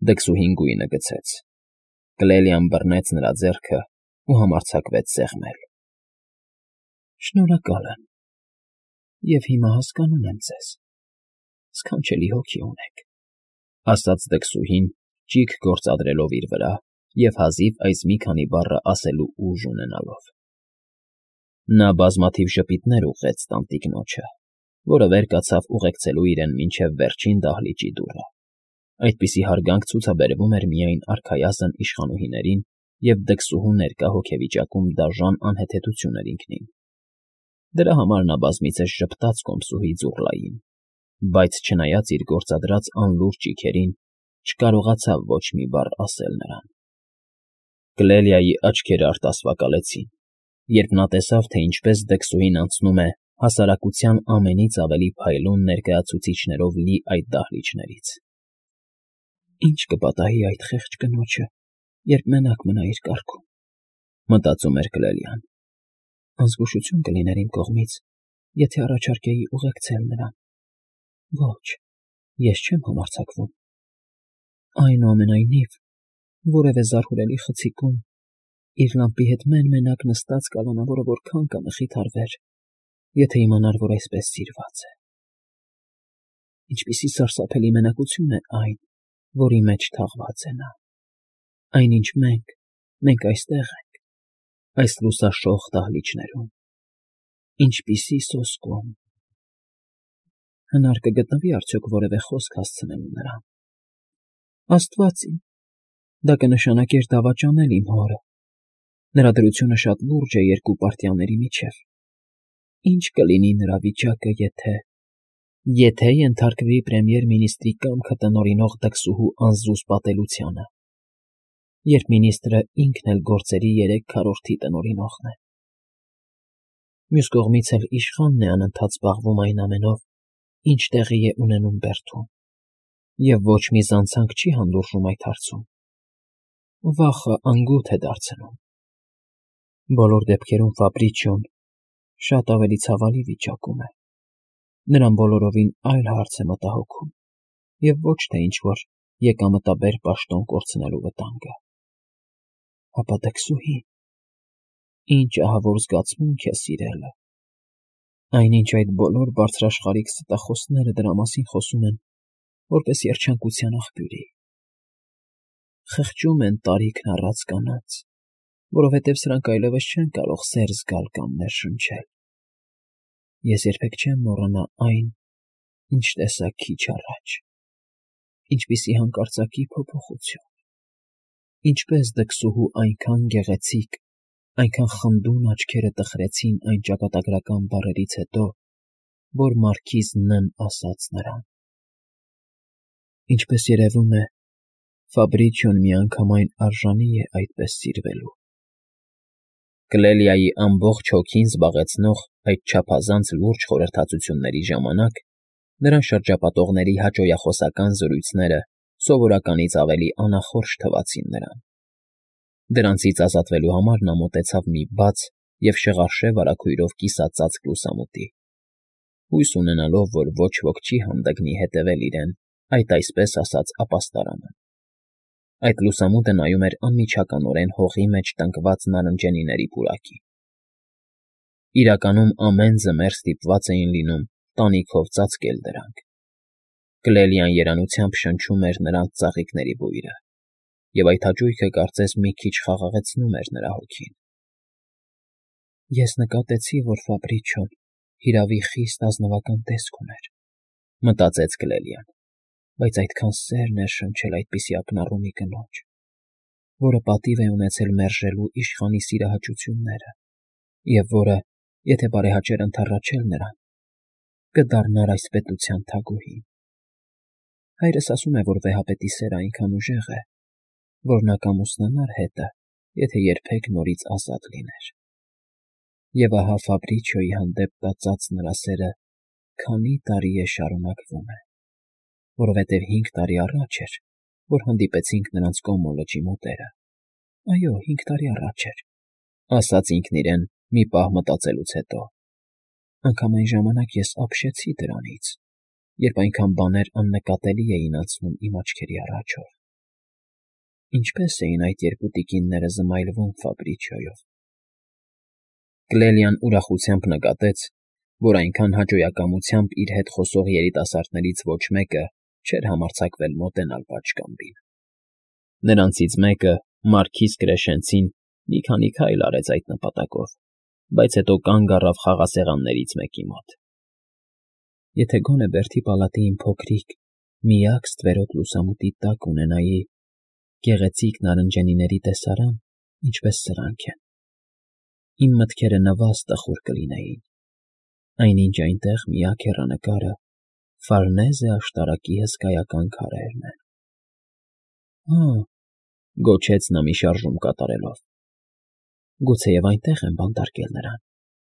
Դքսուհին գույնը գցեց։ Կլելիան բռնեց նրա ձեռքը ու համարձակվեց սեղմել։ Շնորհակալ եմ, և հիմա հասկանում եմ ձեզ, սքանչելի հոգի ունեք, ասաց դքսուհին, ճիգ գործադրելով իր վրա և հազիվ այս մի քանի բառը ասելու ուժ ունենալով։ Նա բազմաթիվ ժպիտներ ուղղեց տանտիկնոջը, որը վեր կացավ ուղեկցելու իրեն մինչև վերջին դահլիճի դուռը։ Այդպիսի հարգանք ցուցաբերվում էր միայն արքայազն իշխանուհիներին, և դքսուհու ներկա հոգեվիճակում դաժան անհեթեթություն էր ինքնին։ Դրա համար նա բազմիցս ժպտաց կոմսուհի ձուռլային, բայց չնայած իր գործադրած անլուրջ ճիգերին, չկարողացավ ոչ մի բառ ասել նրան։ Կլելիայի աչքերը արտասվակալեցին, երբ նա տեսավ, թե ինչպես դքսուհին անցնում է հասարակության ամենից ավելի փայլուն ներկայացուցիչներով լի այդ դահլիճներից։ Ինչ կպատահի այդ խեղճ կնոջը, երբ մենակ մնա իր կառքում, մտածում էր Կլելիան։ Անզգուշություն կլիներ իմ կողմից, եթե առաջարկեի ուղեկցել նրան։ Ոչ, ես չեմ համարձակվում։ Այնուամենայնիվ, որևէ զարհուրելի խցիկում իր լամպի հետ մեն֊մենակ նստած կալանավորը որքան կմխիթարվեր, եթե իմանար, որ այսպես սիրված է։ Ինչպիսի սարսափելի մենակություն է այն, որի մեջ թաղված է նա։ Այնինչ մենք այստեղ ենք, այս լուսաշող դահլիճներում։ Ինչպիսի սոսկում։ Հնար կգտնվի՞ արդյոք որևէ խոսք հասցնելու նրան։ Աստված իմ, դա կնշանակեր դավաճանել իմ հորը։ Նրա դրությունը շատ լուրջ է երկու պարտիաների միջև։ Ինչ կլինի նրա վիճակը, եթե ենթարկվի պրեմիեր֊մինիստրի կամքը տնօրինող դքսուհու անզուզ պատելությանը, երբ մինիստրը ինքն էլ գործերի 3/4 տնօրինողն է։ Մյուս կողմից էլ իշխանն է անընդհատ զբաղվում այն ամենով, ինչ տեղի է ունենում Բերդում, և ոչ մի զանցանք չի հանդուրժում այդ հարցում։ Վախը անգութ է դարձնում։ Բոլոր դեպքերում Ֆաբրիչիոն շատ ավելի ցավալի վիճակում է։ Նրան բոլորովին այլ հարց է մտահոգում, և ոչ թե ինչ-որ եկամտաբեր պաշտոն կորցնելու վտանգը։ Հապա դքսուհին, ինչ ահավոր զգացմունք է սիրելը։ Այնինչ այդ բոլոր բարձրաշխարհիկ ստախոսները դրա մասին խոսում են, որպես երջանկության աղբյուրի։ Խղճում են տարիքն առած կանանց, որովհետև սրանք այլևս չեն կարող սեր զգալ կամ ներշնչել։ Ես երբեք չեմ մոռանա այն, ինչ տեսա քիչ առաջ, ինչպիսի հանկարծակի փոփոխություն, ինչպես դքսուհու այնքան գեղեցիկ, այնքան խնդուն աչքերը տխրեցին այն ճակատագրական բառերից հետո, որ մարքիզն ասաց նրան։ Ինչպես երևում է, Ֆաբրիչիոն միանգամայն արժանի է այդպես սիրվելու։ Կլելիայի ամբողջ հոգին զբաղեցնող այդ չափազանց լուրջ խորհրդածությունների ժամանակ նրան շրջապատողների հաճոյախոսական զրույցները սովորականից ավելի անախորժ թվացին նրան։ Դրանցից ազատվելու համար նա մոտեցավ մի բաց և շղարշե վարագույրով կիսածածկ լուսամուտի, հույս ունենալով, որ ոչ ոք չի հանդգնի հետևել իրեն այդ այսպես ասած ապաստարանը։ Այդ լուսամուտը նայում էր անմիջականորեն հողի մեջ տնկված նարնջենիների պուրակին։ Իրականում ամեն ձմեռ ստիպված էին լինում տանիքով ծածկել դրանք։ Կլելիան երանությամբ շնչում էր նրանց ծաղիկների բույրը, և այդ հաճույքը կարծես մի քիչ խաղաղեցնում էր նրա հոգին։ Ես նկատեցի, որ Ֆաբրիչիոն հիրավի խիստ ազնվական տեսք ուներ, մտածեց Կլելիան, բայց այդքան սեր ներշնչել այդպիսի ակնառու մի կնոջ, որը պատիվ է ունեցել մերժելու իշխանի սիրահաճությունները, և որը, եթե բարեհաճեր ընդառաջել նրան, կդառնար այս պետության թագուհին։ Հայրս ասում է, որ վեհապետի սերը այնքան ուժեղ է, որ նա կամուսնանար հետը, եթե երբեք նորից ազատ լիներ։ Եվ ահա Ֆաբրիչիոյի հանդեպ տածած նրա սերը քանի տարի է շարունակվում է, որովհետև 5 տարի առաջ էր, որ հանդիպեցինք նրանց Կոմո լճի մոտերը։ Այո, 5 տարի առաջ էր, ասաց ինքն իրեն մի պահ մտածելուց հետո։ Անգամ այն ժամանակ ես ապշեցի դրանից, երբ այնքան բաներ աննկատելի էին անցնում իմ աչքերի առաջով։ Ինչպե՞ս էին այդ երկու տիկինները զմայլվում Ֆաբրիչիոյով։ Կլելիան ուրախությամբ նկատեց, որ այնքան հաճոյակամությամբ իր հետ խոսող երիտասարդներից ոչ մեկը չէր համարձակվել մոտենալ պատշգամբին։ Նրանցից մեկը, Մարքիզ Կրեշենցին, մի քանի քայլ արեց այդ նպատակով, բայց հետո կանգ առավ խաղաղասեղաններից մեկի մոտ։ Եթե գոնե Բերթի պալատի իմ փոքրիկ, միակ ստվերոտ լուսամուտի տակ ունենայի գեղեցիկ նարնջենիների տեսարան, ինչպես սրանք են, իմ մտքերը նվազ տխուր կլինեին, այնինչ այնտեղ միակ հեռանկարը Ֆարնեզե աշտարակի հսկայական քարերն են։ Հա, գոչեց նա մի շարժում կատարելով։ Գուցեև այնտեղ են բանտարկել նրան։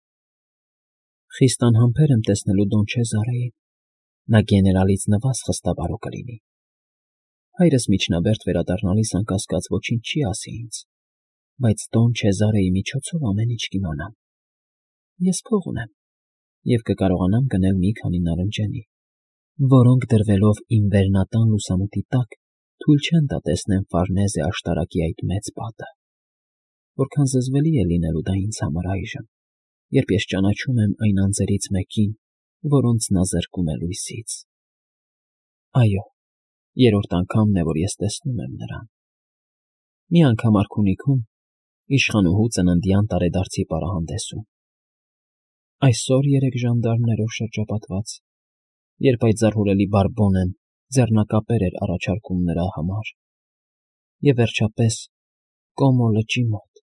Խիստ անհամբեր եմ տեսնելու Դոն Չեզարեին, նա գեներալից նվազ խստաբարո կլինի։ Հայրս միջնաբերդ վերադառնալիս անկասկած ոչինչ չի ասի ինձ, բայց Դոն Չեզարեի միջոցով ամեն ինչ կիմանամ։ Ես փող ունեմ և կկարողանամ գնել մի քանի նարնջենի, որոնք դրվելով իմ վերնատան լուսամուտի տակ թույլ չեն տա տեսնեմ Ֆարնեզե աշտարակի այդ մեծ պատը, որքան զզվելի է լինելու դա ինձ համար այժմ, երբ ես ճանաչում եմ այն անձերից մեկին, որոնց նա զրկում է լույսից։ Այո, երրորդ անգամն է, որ ես տեսնում եմ նրան։ Մի անգամ արքունիքում, իշխանուհու ծննդյան տարեդարձի պարահանդեսում։ Այսօր 3 ժանդարմներով շրջապատված, երբ այդ զարհուրելի բարբոնեն ձեռնակապեր էր առաջարկում նրա համար, և վերջապես Կոմո լճի մոտ։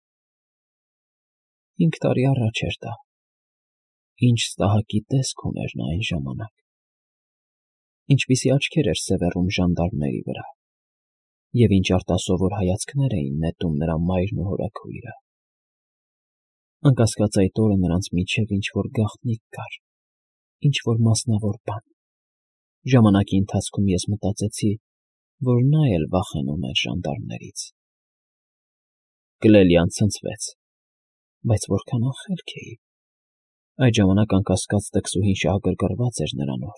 5 տարի առաջ էր դա։ Ինչ ստահակի տեսք ուներ նա այն ժամանակ։ Ինչպիսի աչքեր էր սևեռում ժանդարմների վրա, և ինչ արտասովոր հայացքներ էին նետում նրա մայրն ու հորաքույրը։ Անկասկած այդ օրը նրանց միջև ինչ-որ գաղտնիք կար, ինչ-որ մասնավոր բան։ Ժամանակի ընթացքում ես մտածեցի, որ նա էլ վախենում էր ժանդարմներից։ Կլելիան ցնցվեց, բայց որքան ախելք էի։ Այդ ժամանակ անկասկած տկսուհին շահագրգռված էր նրանով։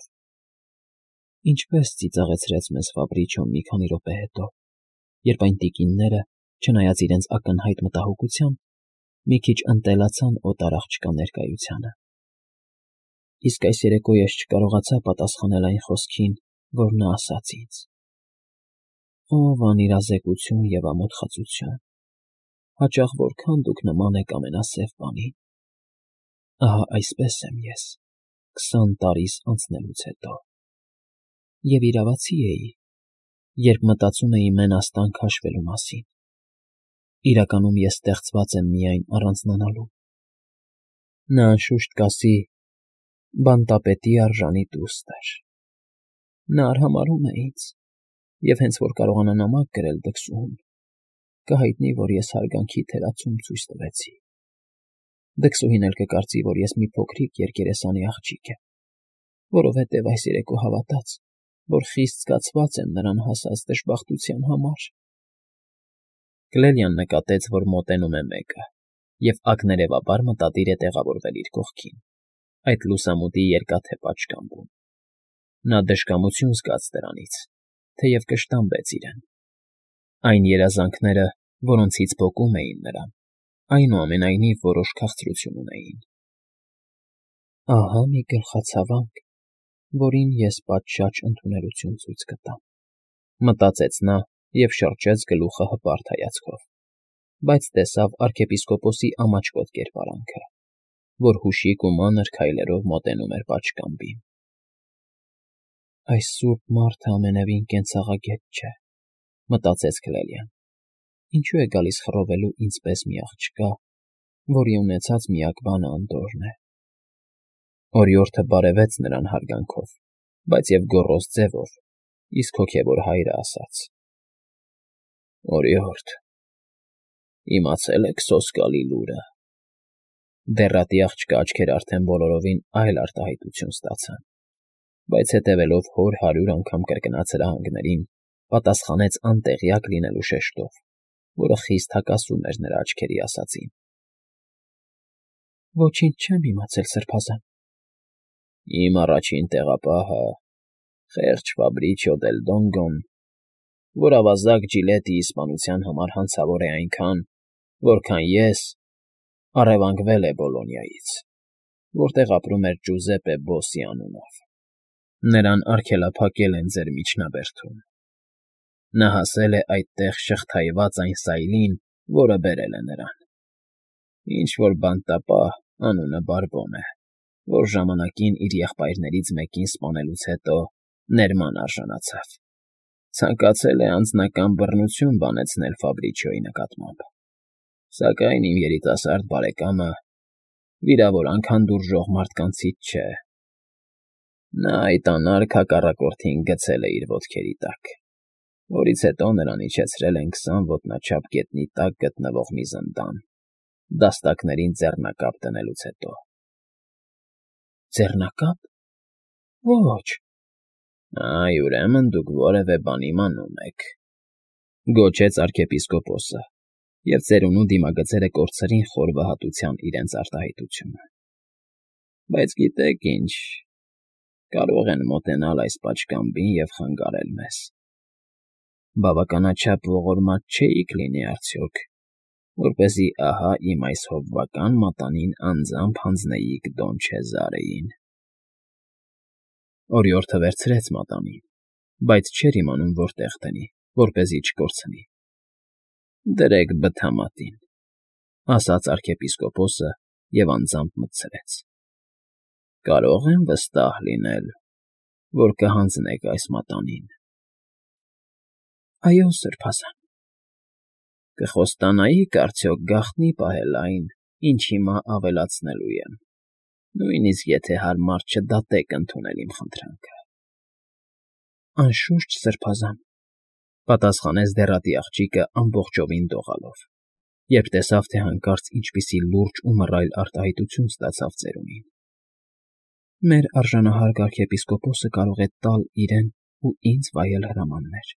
Ինչպես ծիծաղեցրեց մեզ Ֆաբրիչիոն մի քանի րոպե հետո, երբ այն տիկինները, չնայած իրենց ակնհայտ մտահոգության, մի քիչ ընտելացան օտար աղջկա ներկայությանը։ Իսկ այս երեկո ես չկարողացա պատասխանել այն խոսքին, որ նա ասաց ինձ. «Ով անիրազեկություն և ամոթխածություն, հաճախ որքան դուք նման եք ամենասև բանին»։ Ահա այսպես եմ ես 20 տարիս անցնելուց հետո։ Եվ իրավացի էի, երբ մտածում էի մենաստան քաշվելու մասին։ Իրականում ես ստեղծված եմ միայն առանձնանալու։ Նա անշուշտ կասի. բանտապետի արժանի դուստր։ Նա արհամարհում է ինձ, և հենց որ կարողանա նամակ գրել դքսուհուն, կհայտնի, որ ես հարգանքի թերացում ցույց տվեցի։ Դքսուհին էլ կկարծի, որ ես մի փոքրիկ երկերեսանի աղջիկ եմ, որովհետև այս երեկո հավատաց, որ խիստ զգացված եմ նրան հասած դժբախտության համար։ Կլելիան նկատեց, որ մոտենում է մեկը, և ակներևաբար մտադիր է տեղավորվել իր կողքին, այդ լուսամուտի երկաթե պատշգամբում։ Նա դժկամություն զգաց դրանից, թեև կշտամբեց իրեն։ Այն երազանքները, որոնցից պոկում էին նրան, այնուամենայնիվ որոշ քաղցրություն ունեին։ Ահա մի գլխացավանք, որին ես պատշաճ ընդունելություն ցույց կտամ, մտածեց նա և շրջեց գլուխը հպարտ հայացքով, բայց տեսավ arczepiskopos-ի ամաչկոտ կերպարանքը, որ հուշիկ ու մանր քայլերով մոտենում էր պատշգամբին։ Այս սուրբ մարդը ամենևին կենցաղագետ չէ, մտածեց Կլելիան։ Ինչու է գալիս խռովելու ինձ պես մի աղջկա, որի ունեցած միակ բանը անդորրն է։ Օրիորդը բարևեց նրան հարգանքով, բայց և գոռոզ ձևով, իսկ հոգևոր հայրը ասաց. Օրիորդ, իմացե՞լ եք սոսկալի լուրը։ Դեռատի աղջկա աչքերը արդեն բոլորովին այլ արտահայտություն ստացան, բայց հետևելով հոր 100 անգամ կրկնած հրահանգներին, պատասխանեց անտեղյակ լինելու շեշտով, որը խիստ հակասում էր նրա աչքերի ասածին։ Ոչինչ չեմ իմացել, սրբազան։ Իմ առաջին տեղապահը, խեղճ Ֆաբրիչիո դել Դոնգոն, որ ավազակ Ջիլետի իսպանության համար հանցավոր է այնքան, որքան ես առևանգվել է Բոլոնիայից, որտեղ ապրում էր Ջուզեպպե Բոսի անունով։ Նրան արգելափակել են ձեր միջնաբերդում։ Նա հասել է այդտեղ շղթայված այն սայլին, որը բերել է նրան։ Ինչ-որ բանտապահ, անունը Բարբոն է, որ ժամանակին իր եղբայրներից մեկին սպանելուց հետո ներման արժանացավ։ Ցանկացել է անձնական բռնություն բանեցնել Ֆաբրիչիոյի նկատմամբ, սակայն իմ երիտասարդ բարեկամը վիրավորանք հանդուրժող մարդկանցից չէ։ Նա այդ անարգ հակառակորդին գցել է իր ոտքերի տակ, որից հետո նրան իջեցրել են 20 ոտնաչափ գետնի տակ գտնվող մի զնդան, դաստակներին ձեռնակապ դնելուց հետո։ Ձեռնակա՞պ։ Ոչ։ Այ, ուրեմն դուք որևէ բան իմանում եք, գոչեց arczepiskopos-ը, և ծերունու դիմագծերը կորցրին խորհրդահատության իրենց արտահայտությունը։ Բայց գիտեք ինչ, կարող են մոտենալ այս պատշգամբին և խանգարել մեզ։ Բավականաչափ ողորմած չէիք լինի արդյոք, որպեսզի ահա իմ այս հովվական մատանին անձամբ հանձնեիք Դոն Չեզարեին։ Օրիորդը վերցրեց մատանին, բայց չէր իմանում որտեղ դնի, որպեսզի չկորցնի։ Դրեք բթամատին, ասաց arczepiskopos-ը և անձամբ մտցրեց։ Կարող եմ վստահ լինել, որ կհանձնեք այս մատանին։ Այո, սրբազան։ Կխոստանայի՞ք արդյոք գաղտնի պահել այն, ինչ հիմա ավելացնելու եմ, նույնիսկ եթե հարմար չդատեք ընդունել իմ խնդրանքը։ Անշուշտ, սրբազան, պատասխանեց դեռատի աղջիկը ամբողջովին դողալով, երբ տեսավ, թե հանկարծ ինչպիսի լուրջ ու մռայլ արտահայտություն ստացավ ծերունին։ Մեր արժանահարգ arczepiskopos-ը կարող է տալ իրեն ու ինձ վայել հրամաններ։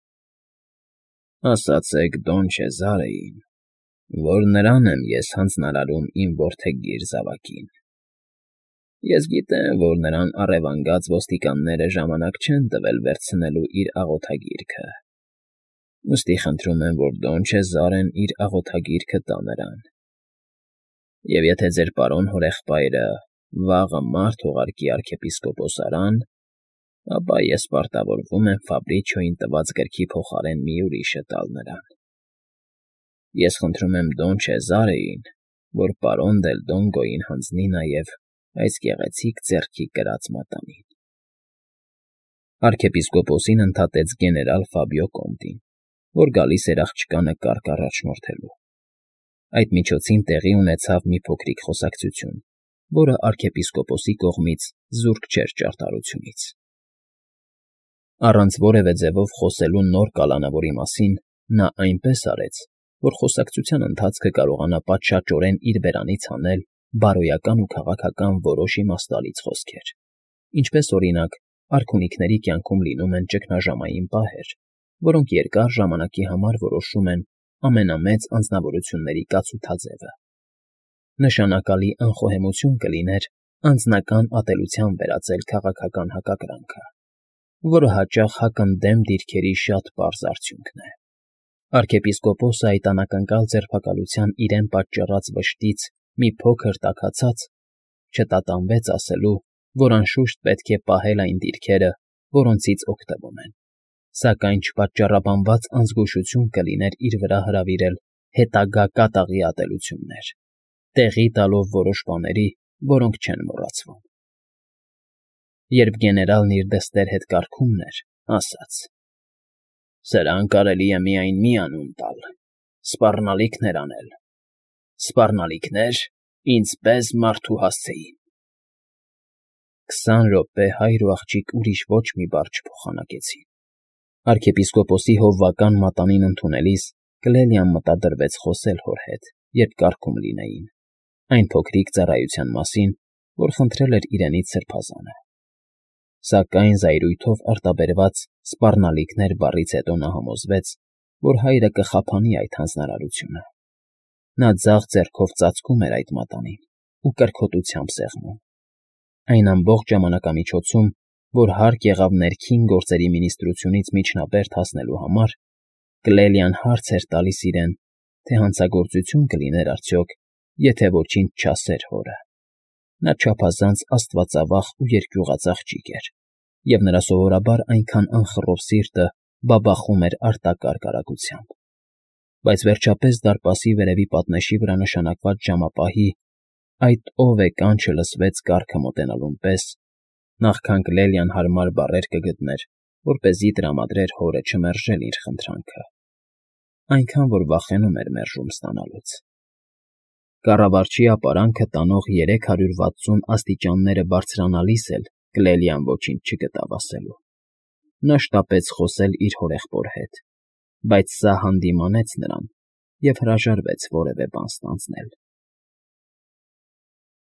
Ասացեք Դոն Չեզարեին, որ նրան եմ ես հանձնարարում իմ որդեգիր զավակին։ Ես գիտեմ, որ նրան առևանգած ոստիկանները ժամանակ չեն տվել վերցնելու իր աղոթագիրքը, ուստի խնդրում եմ, որ Դոն Չեզարեն իր աղոթագիրքը տա նրան։ Եվ եթե ձեր պարոն հորեղբայրը վաղը մարդ ուղարկի arczepiskopos-արան, ապա ես պարտավորվում եմ Ֆաբրիչիոյին տված գրքի փոխարեն մի ուրիշը տալ նրան։ Ես խնդրում եմ Դոն Չեզարեին, որ պարոն Դել Դոնգոյին հանձնի նաև այս գեղեցիկ ձեռքի կրած մատանին։ Arczepiskopos-ին ընդհատեց գեներալ Ֆաբիո Կոնտին, որ գալիս էր աղջկանը կառք առաջնորդելու։ Այդ միջոցին տեղի ունեցավ մի փոքրիկ խոսակցություն, որը arczepiskopos-ի կողմից զուրկ չէր ճարտարությունից։ Առանց որևէ ձևով խոսելու նոր կալանավորի մասին նա այնպես արեց, որ խոսակցության ընթացքը կարողանա պատշաճորեն իր բերանից հանել բարոյական ու քաղաքական որոշ իմաստալից խոսքեր, ինչպես օրինակ արքունիքների կյանքում լինում են ճգնաժամային պահեր, որոնք երկար ժամանակի համար որոշում են ամենամեծ անձնավորությունների կացութաձևը։ Նշանակալի անխոհեմություն կլիներ անձնական ատելության վերածել քաղաքական հակակրանքը, որը հաճախ հակընդդեմ դիրքերի շատ պարզ արդյունքն է։ Arczepiskopos-ը այդ անակնկալ ձերբակալության իրեն պատճառած վշտից մի փոքր տաքացած չտատանվեց ասելու, որ անշուշտ պետք է պահել այն դիրքերը, որոնցից օգտվում են, սակայն չպատճառաբանված անզգուշություն կլիներ իր վրա հրավիրել հետագա կատաղի ատելություններ, տեղի տալով որոշ բաների, որոնք չեն մոռացվում։ Երբ գեներալն իր դստեր հետ կարգումն էր, ասաց. «Սրան կարելի է միայն մի անուն տալ, սպառնալիքներ անել, սպառնալիքներ ինձ պես մարդու հասցեին»։ 20 րոպե հայր ու աղջիկ ուրիշ ոչ մի բառ չփոխանակեցին։ Arczepiskopos-ի հովվական մատանին ընդունելիս Կլելիան մտադրվեց խոսել հոր հետ, երբ կարգում լինեին, այն փոքրիկ ծառայության մասին, որ խնդրել էր իրենից սրբազանը։ Սակայն զայրույթով արտաբերված սպառնալիքներ բառից հետո նա համոզվեց, որ հայրը կխափանի այդ հանձնարարությունը։ Նա ձախ ձեռքով ծածկում էր այդ մատանին ու կրքոտությամբ սեղմում։ Այն ամբողջ ժամանակամիջոցում, որ հարկ եղավ ներքին գործերի մինիստրությունից միջնաբերդ հասնելու համար, Կլելիան հարց էր տալիս իրեն, թե հանցագործություն կլիներ արդյոք, եթե ոչինչ չասեր հորը. նա չափազանց աստվածավախ ու երկյուղած աղջիկ էր, և նրա սովորաբար այնքան անխռով սիրտը բաբախում էր արտակարգ արագությամբ, բայց վերջապես դարպասի վերևի պատնեշի վրա նշանակված ժամապահի «այդ ով է» կանչը լսվեց կառքը մոտենալուն պես, նախքան Կլելիան հարմար բառեր կգտներ, որպեսզի տրամադրեր հորը չմերժել իր խնդրանքը, այնքան որ վախենում էր մերժում ստանալուց։ Կառավարչի ապարանքը տանող 360 աստիճանները բարձրանալիս էլ Կլելիան ոչինչ չգտավ ասելու։ Նա շտապեց խոսել իր հորեղբոր հետ, բայց սա հանդիմանեց նրան և հրաժարվեց որևէ բան ստանձնել։